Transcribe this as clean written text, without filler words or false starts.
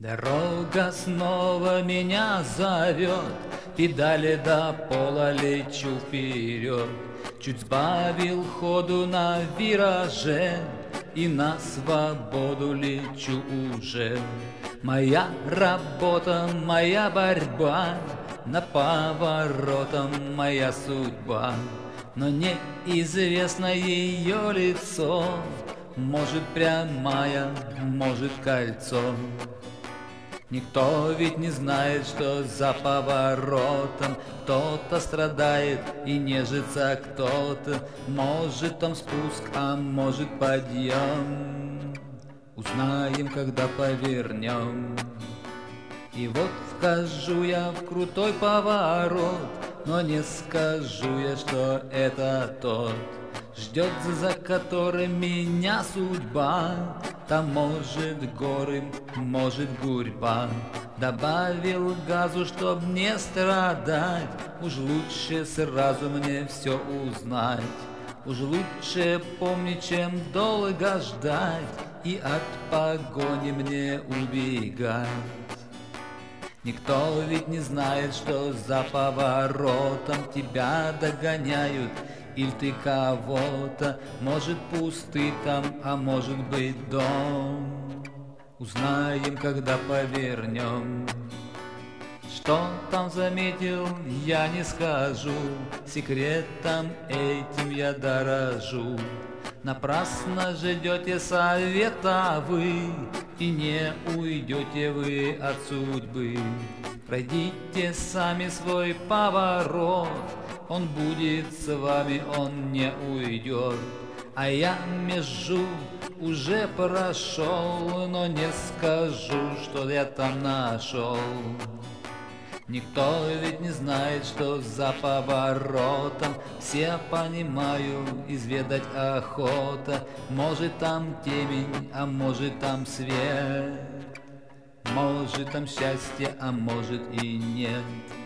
Дорога снова меня зовет, педали до пола, лечу вперед. Чуть сбавил ходу на вираже и на свободу лечу уже. Моя работа, моя борьба, на поворотом моя судьба. Но неизвестно ее лицо, может прямая, может кольцо. Никто ведь не знает, что за поворотом. Кто-то страдает и нежится кто-то. Может там спуск, а может подъем. Узнаем, когда повернем. И вот вхожу я в крутой поворот, но не скажу я, что это тот. Ждет, за которым меня судьба. Там может горы, может гурьба. Добавил газу, чтоб не страдать. Уж лучше сразу мне все узнать. Уж лучше помнить, чем долго ждать и от погони мне убегать. Никто ведь не знает, что за поворотом тебя догоняют, или ты кого-то, может пустый там, а может быть дом. Узнаем, когда повернем. Что там заметил, я не скажу, секретом этим я дорожу. Напрасно ждете совета вы, и не уйдете вы от судьбы. Пройдите сами свой поворот, он будет с вами, он не уйдет. А я межу уже прошел, но не скажу, что я там нашел. Никто ведь не знает, что за поворотом. Все понимаю, изведать охота. Может там темень, а может там свет. Может там счастье, а может и нет.